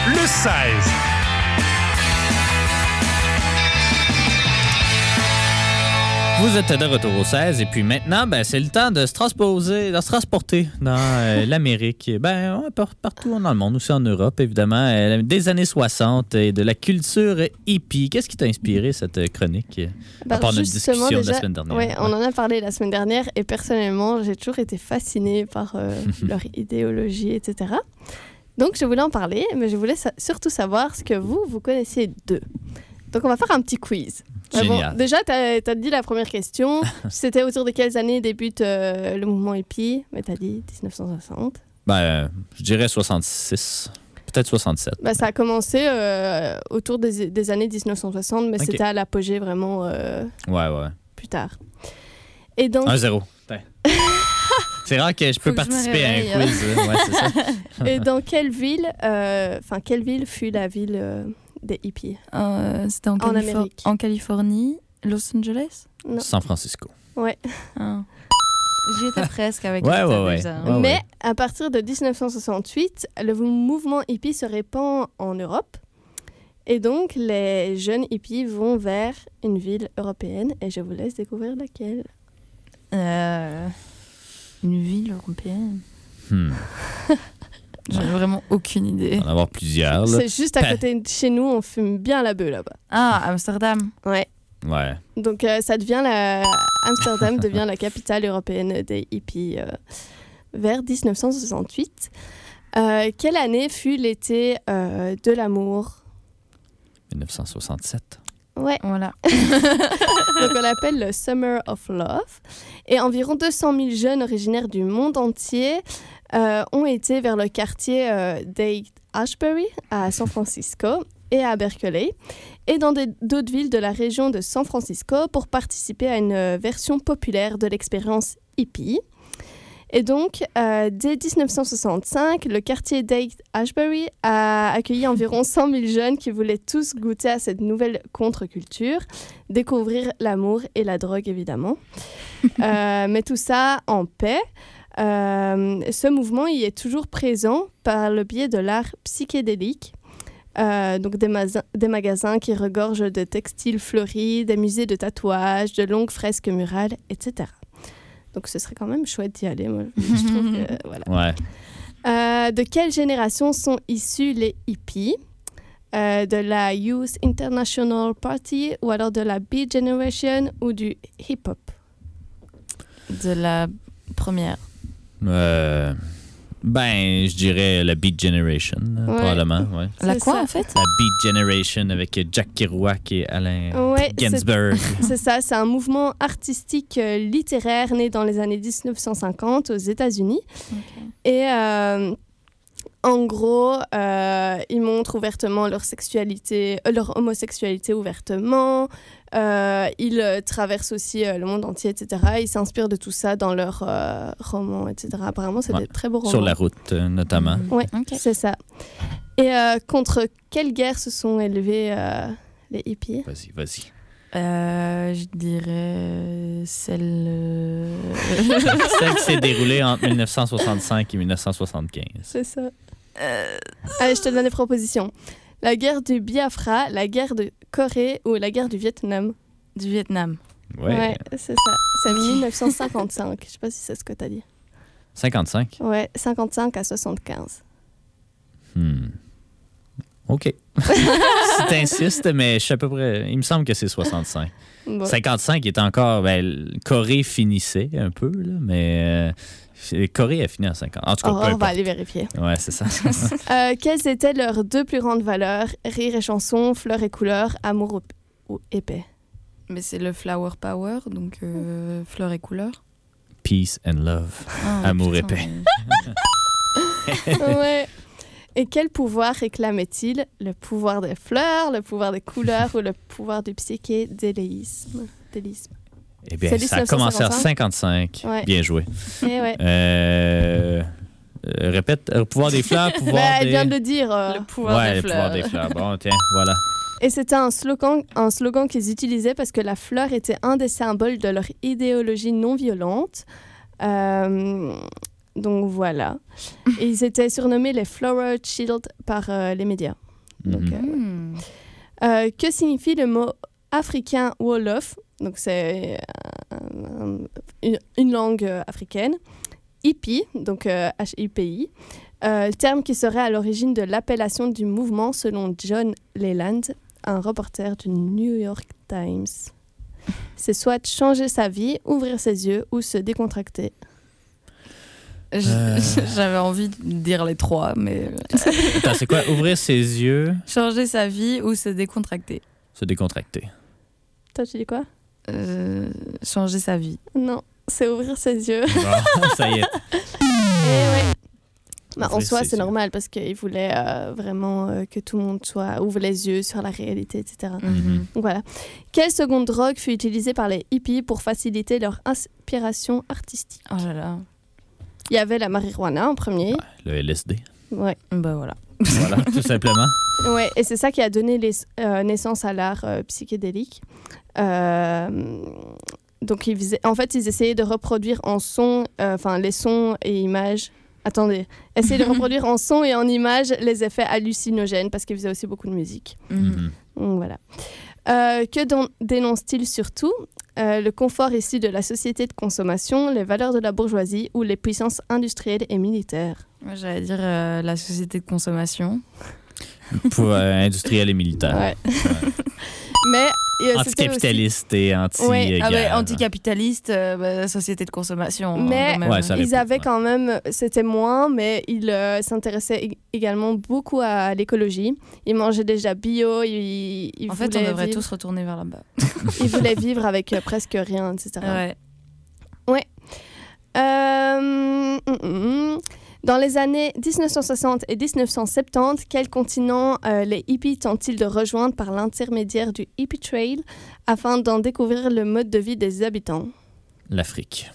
le 16. Vous êtes de retour au 16 et puis maintenant, c'est le temps de se transporter dans l'Amérique. Partout dans le monde, aussi en Europe, évidemment. Des années 60 et de la culture hippie. Qu'est-ce qui t'a inspiré cette chronique? À part notre discussion de la semaine dernière. Oui, on en a parlé la semaine dernière et personnellement, j'ai toujours été fascinée par leur idéologie, etc. Donc, je voulais en parler, mais je voulais surtout savoir ce que vous connaissez d'eux. Donc, on va faire un petit quiz. Génial. Bon, déjà, t'as dit la première question. C'était autour de quelles années débute le mouvement hippie? Mais t'as dit 1960. Je dirais 66. Peut-être 67. Ça a commencé autour des années 1960, mais c'était à l'apogée vraiment plus tard. Et donc... 1-0. C'est rare que je peux participer à un quiz. Ouais, c'est ça. Et dans quelle ville fut la ville des hippies? C'était en Amérique. En Californie, Los Angeles? Non. San Francisco. Ouais. J'y étais presque avec Ouais. Mais à partir de 1968, le mouvement hippie se répand en Europe. Et donc, les jeunes hippies vont vers une ville européenne. Et je vous laisse découvrir laquelle. Une ville européenne? J'ai vraiment aucune idée. On va en avoir plusieurs. Là. C'est juste à côté de chez nous, on fume bien la beuh là-bas. Ah, Amsterdam. Ouais. Donc, Amsterdam devient la capitale européenne des hippies vers 1968. Quelle année fut l'été de l'amour? 1967. Ouais. Voilà. Donc, on l'appelle le Summer of Love. Et environ 200 000 jeunes originaires du monde entier ont été vers le quartier d'Haight-Ashbury à San Francisco et à Berkeley et dans d'autres villes de la région de San Francisco pour participer à une version populaire de l'expérience hippie. Et donc, dès 1965, le quartier d'Haight-Ashbury a accueilli environ 100 000 jeunes qui voulaient tous goûter à cette nouvelle contre-culture, découvrir l'amour et la drogue, évidemment. Mais tout ça en paix. Ce mouvement y est toujours présent par le biais de l'art psychédélique. Donc des magasins qui regorgent de textiles fleuris, des musées de tatouages, de longues fresques murales, etc. Donc, ce serait quand même chouette d'y aller, moi. Je trouve que, voilà. Ouais. De quelle génération sont issus les hippies? De la Youth International Party ou alors de la Beat Generation ou du hip-hop? De la première. Je dirais la Beat Generation, probablement. Ouais. La quoi, en fait? La Beat Generation avec Jack Kerouac et Allen Ginsberg. C'est ça, c'est un mouvement artistique littéraire né dans les années 1950 aux États-Unis. Okay. Et en gros, ils montrent ouvertement leur homosexualité ouvertement. Ils traversent aussi le monde entier, etc. Ils s'inspirent de tout ça dans leurs romans, etc. Apparemment, c'est des très beaux romans. Sur la route, notamment. Oui, c'est ça. Et contre quelle guerre se sont élevés les hippies? Vas-y. Je dirais celle qui s'est déroulée entre 1965 et 1975. C'est ça. Allez, je te donne des propositions. La guerre du Biafra, la guerre de Corée ou la guerre du Vietnam? Du Vietnam. Ouais, c'est ça. C'est 1955. Je sais pas si c'est ce que tu as dit. 55? Ouais, 55 à 75. OK. Si t'insistes, mais je suis à peu près... Il me semble que c'est 65. Bon. 55 est encore... Corée finissait un peu, là, mais... Corée a fini en 50. En tout cas, on va aller vérifier. Ouais, c'est ça. Quelles étaient leurs deux plus grandes valeurs? Rire et chanson, fleurs et couleurs, amour ou épais? Mais c'est le flower power, donc fleurs et couleurs. Peace and love. Amour épais. Ouais. Et quel pouvoir réclamait-il? Le pouvoir des fleurs, le pouvoir des couleurs ou le pouvoir du psychédélisme? Eh bien, ça a commencé en 55. Ouais. Bien joué. Répète, le pouvoir des fleurs, elle vient de le dire. Le pouvoir des fleurs. Le pouvoir des fleurs. Bon, tiens, voilà. Et c'était un slogan qu'ils utilisaient parce que la fleur était un des symboles de leur idéologie non violente. Donc voilà. Et ils étaient surnommés les Flower Child par les médias. Donc, que signifie le mot africain Wolof? Donc c'est une langue africaine. Hippie, donc H-I-P-I, terme qui serait à l'origine de l'appellation du mouvement selon John Leland, un reporter du New York Times. C'est soit changer sa vie, ouvrir ses yeux ou se décontracter. J'avais envie de dire les trois, mais... Attends, c'est quoi? Ouvrir ses yeux? Changer sa vie ou se décontracter. Se décontracter. Toi, tu dis quoi? Changer sa vie. Non, c'est ouvrir ses yeux. Bon, ça y est. En soi, c'est normal parce qu'il voulait vraiment que tout le monde ouvre les yeux sur la réalité, etc. Donc voilà. Quelle seconde drogue fut utilisée par les hippies pour faciliter leur inspiration artistique? Oh là là. Il y avait la marijuana en premier. Ouais, le LSD. Ouais. Bah voilà. Voilà, tout simplement. Ouais, et c'est ça qui a donné naissance à l'art psychédélique. Donc, ils essayaient de reproduire en son, les sons et images. Attendez, essayer de reproduire en son et en images les effets hallucinogènes parce qu'ils faisaient aussi beaucoup de musique. Donc, voilà. Que dénonce-t-il surtout? Le confort issu de la société de consommation, les valeurs de la bourgeoisie ou les puissances industrielles et militaires? Moi, j'allais dire la société de consommation. Pour industriel et militaire. Ouais. Mais anticapitaliste et anticapitaliste, société de consommation. Mais ils avaient ouais. quand même, c'était moins, mais ils s'intéressaient également beaucoup à l'écologie. Ils mangeaient déjà bio. En fait, on devrait tous retourner vers là-bas. Ils voulaient vivre avec presque rien, etc. Ouais. Dans les années 1960 et 1970, quel continent les hippies tentent-ils de rejoindre par l'intermédiaire du Hippie Trail afin d'en découvrir le mode de vie des habitants? L'Afrique.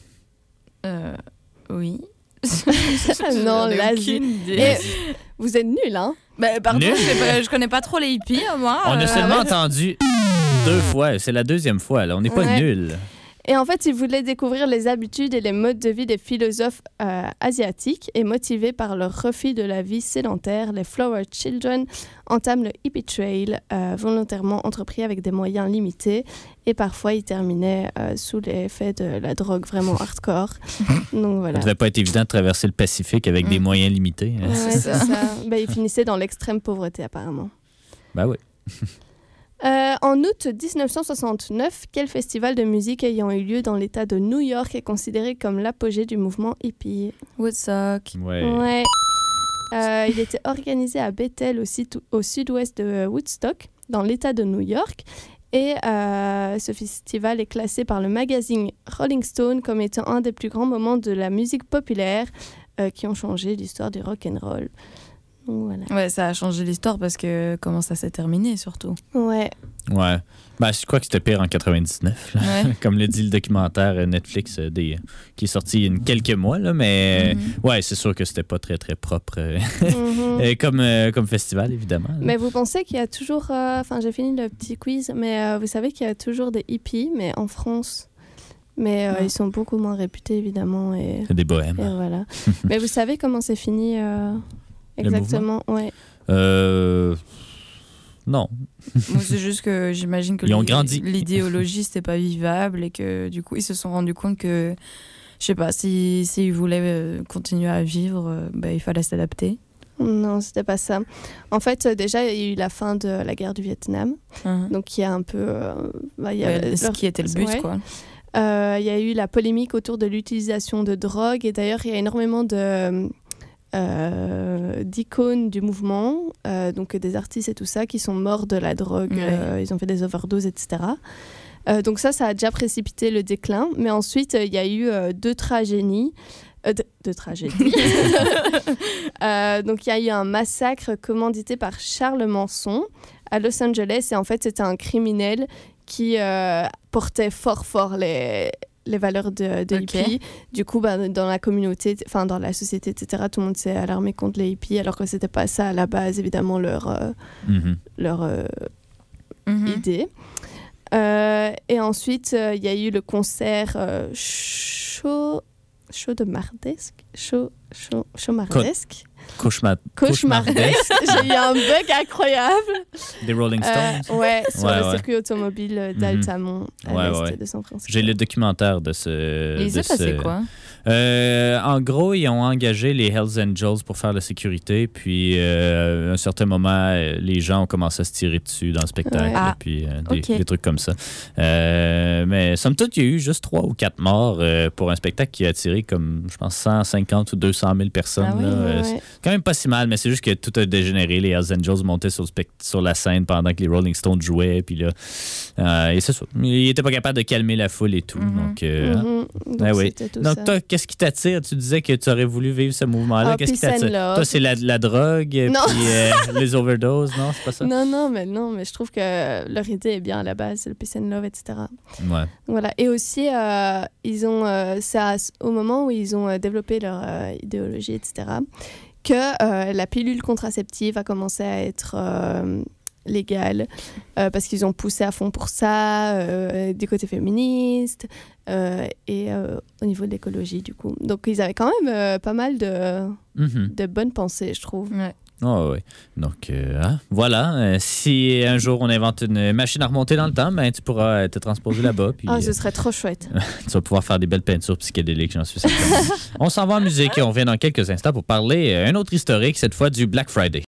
Oui. Non, l'Asie. Vous êtes nuls, hein? Pardon, je connais pas trop les hippies, moi. On a seulement entendu 2 fois. C'est la 2e fois, là. On n'est pas nuls. Et en fait, ils voulaient découvrir les habitudes et les modes de vie des philosophes asiatiques et motivés par leur refus de la vie sédentaire, les Flower Children entament le Hippie Trail, volontairement entrepris avec des moyens limités et parfois ils terminaient sous l'effet de la drogue vraiment hardcore. Donc voilà. Ça devait pas être évident de traverser le Pacifique avec des moyens limités. Ouais, c'est ça. Ils finissaient dans l'extrême pauvreté apparemment. Ben oui. En août 1969, quel festival de musique ayant eu lieu dans l'État de New York est considéré comme l'apogée du mouvement hippie? Woodstock. Ouais. Il était organisé à Bethel, au sud-ouest de Woodstock, dans l'État de New York. Et ce festival est classé par le magazine Rolling Stone comme étant un des plus grands moments de la musique populaire qui ont changé l'histoire du rock'n'roll. Voilà. Ouais, ça a changé l'histoire parce que comment ça s'est terminé surtout. Ouais. Je crois que c'était pire en 99, là. Ouais. Comme le dit le documentaire Netflix qui est sorti il y a quelques mois, là, mais ouais, c'est sûr que c'était pas très très propre comme festival, évidemment. Là. Mais vous pensez qu'il y a toujours... j'ai fini le petit quiz, mais vous savez qu'il y a toujours des hippies, mais en France. Mais ils sont beaucoup moins réputés, évidemment. C'est des bohèmes. Et voilà. Mais vous savez comment c'est fini exactement? Ouais. Non. Moi, c'est juste que j'imagine que l'idéologie, c'était pas vivable et que du coup, ils se sont rendus compte que, je sais pas, s'ils voulaient continuer à vivre, il fallait s'adapter. Non, c'était pas ça. En fait, déjà, il y a eu la fin de la guerre du Vietnam. Donc, il y a un peu... ce qui était le but, quoi. Il y a eu la polémique autour de l'utilisation de drogue. Et d'ailleurs, il y a énormément d'icônes du mouvement, donc des artistes et tout ça, qui sont morts de la drogue. Ils ont fait des overdoses, etc. Donc ça a déjà précipité le déclin. Mais ensuite, il y a eu deux tragédies. Donc il y a eu un massacre commandité par Charles Manson à Los Angeles. Et en fait, c'était un criminel qui portait fort les valeurs de hippie. Du coup, dans la communauté, dans la société, etc., tout le monde s'est alarmé contre les hippies, alors que c'était pas ça à la base, évidemment, leur idée. Et ensuite, il y a eu le concert Chaudemardesque. Chaumardesque. Cauchemardesque. J'ai eu un bug incroyable. Des Rolling Stones. Ouais, sur le circuit automobile d'Altamont, à l'est de San Francisco. J'ai le documentaire de ce... Il s'est passé quoi? En gros, ils ont engagé les Hells Angels pour faire la sécurité, puis à un certain moment, les gens ont commencé à se tirer dessus dans le spectacle, puis des trucs comme ça. Mais somme toute, il y a eu juste 3 ou 4 morts pour un spectacle qui a attiré comme, je pense, 150 ou 200 000 personnes. C'est quand même pas si mal, mais c'est juste que tout a dégénéré. Les Hells Angels montaient sur la scène pendant que les Rolling Stones jouaient, puis là, et c'est ça. Ils n'étaient pas capables de calmer la foule et tout. Donc, donc toi, qu'est-ce qui t'attire? Tu disais que tu aurais voulu vivre ce mouvement-là. Qu'est-ce qui t'attire? Toi, c'est la drogue, puis les overdoses, non? C'est pas ça? Non, mais je trouve que leur idée est bien à la base, c'est le peace and love, etc. Ouais. Voilà. Et aussi, ils ont, c'est au moment où ils ont développé leur idéologie, etc., que la pilule contraceptive a commencé à être légale, parce qu'ils ont poussé à fond pour ça, du côté féministe et au niveau de l'écologie, du coup. Donc, ils avaient quand même pas mal de bonnes pensées, je trouve. Ouais. Oh, oui. Donc, voilà. Si un jour on invente une machine à remonter dans le temps, ben, tu pourras te transposer là-bas. Puis, ce serait trop chouette. Tu vas pouvoir faire des belles peintures psychédéliques, j'en suis certain. On s'en va en musique et on revient dans quelques instants pour parler un autre historique, cette fois du Black Friday.